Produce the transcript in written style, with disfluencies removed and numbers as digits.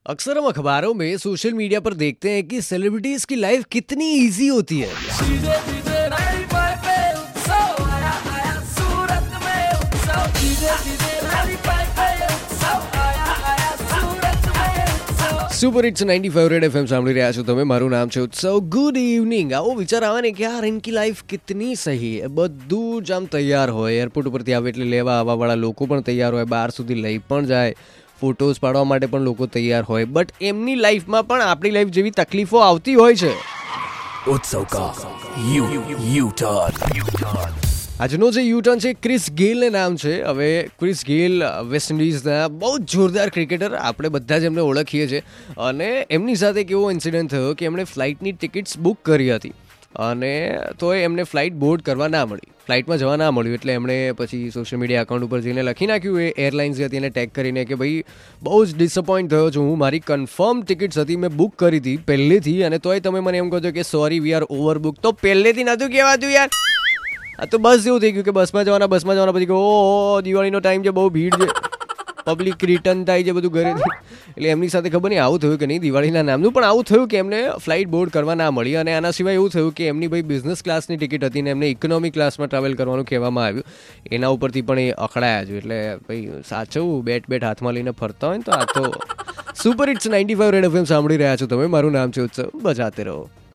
अक्सर हम अखबारों में सोशल मीडिया पर देखते हैं कि सेलिब्रिटीज की लाइफ कितनी इजी होती है। सीधे सीधे रैली पाए पे उत्सव आया आया सूरत में उत्सव सीधे सीधे रैली पाए पे उत्सव आया आया सूरत में उत्सव। સુપર હિટ્સ 95 રેડ એફએમ સાંભળી રહ્યા છો તમે। મારું નામ છે ઉત્સવ। Good evening. આવો વિચાર આવે ને કે યાર ઇનકી લાઈફ કિતની સહી है। બધું જ આમ તૈયાર હોય, એરપોર્ટ ઉપરથી આવે એટલે લેવા આવવાવાળા લોકો પણ તૈયાર હોય, બહાર સુધી લઈ પણ જાય, ફોટોઝ પાડવા માટે પણ લોકો તૈયાર હોય, બટ એમની લાઈફમાં પણ આપણી લાઈફ જેવી તકલીફો આવતી હોય છે। उत्सव का यू टर्न। આજનો જે યુ ટર્ન છે ક્રિસ ગેલને નામ છે। હવે ક્રિસ ગેલ વેસ્ટ ઇન્ડિઝના બહુ જ જોરદાર ક્રિકેટર, આપણે બધા જ એમને ઓળખીએ છીએ। અને એમની સાથે એક એવો ઇન્સિડન્ટ થયો કે એમણે ફ્લાઇટની ટિકિટ્સ બુક કરી હતી અને તોય એમને ફ્લાઇટ બોર્ડ કરવા ના મળી, ફ્લાઇટમાં જવા ના મળ્યું। એટલે એમણે પછી સોશિયલ મીડિયા એકાઉન્ટ ઉપર જઈને લખી નાખ્યું એ એરલાઇન્સ હતી એને ટેગ કરીને કે ભાઈ બહુ જ ડિસઅપોઇન્ટ થયો છું હું, મારી કન્ફર્મ ટિકિટ્સ હતી, મેં બુક કરી હતી પહેલેથી, અને તોય તમે મને એમ કહો છો કે sorry we are over book. તો પહેલેથી નહોતું કહેવાતું યાર। આ તો બસ એવું થઈ ગયું કે બસમાં જવાના પછી કે ઓહો દિવાળીનો ટાઈમ છે, બહુ ભીડ છે, પબ્લિક રિટર્ન થાય છે બધું ઘરેથી। એટલે એમની સાથે ખબર નહીં આવું થયું કે નહીં દિવાળીના નામનું, પણ આવું થયું કે એમને ફ્લાઇટ બોર્ડ કરવા ના મળી। અને આના સિવાય એવું થયું કે એમની ભાઈ બિઝનેસ ક્લાસની ટિકિટ હતી ને એમને ઇકોનોમી ક્લાસમાં ટ્રાવેલ કરવાનું કહેવામાં આવ્યું, એના ઉપરથી પણ એ અખડાયા છે। એટલે ભાઈ સાચવું બેટ હાથમાં લઈને ફરતા હોય ને તો આ તો સુપર હિટ્સ 95 રેડ એફએમ સાંભળી રહ્યા છો તમે। મારું નામ છે ઉત્સવ, બજાતે રહો।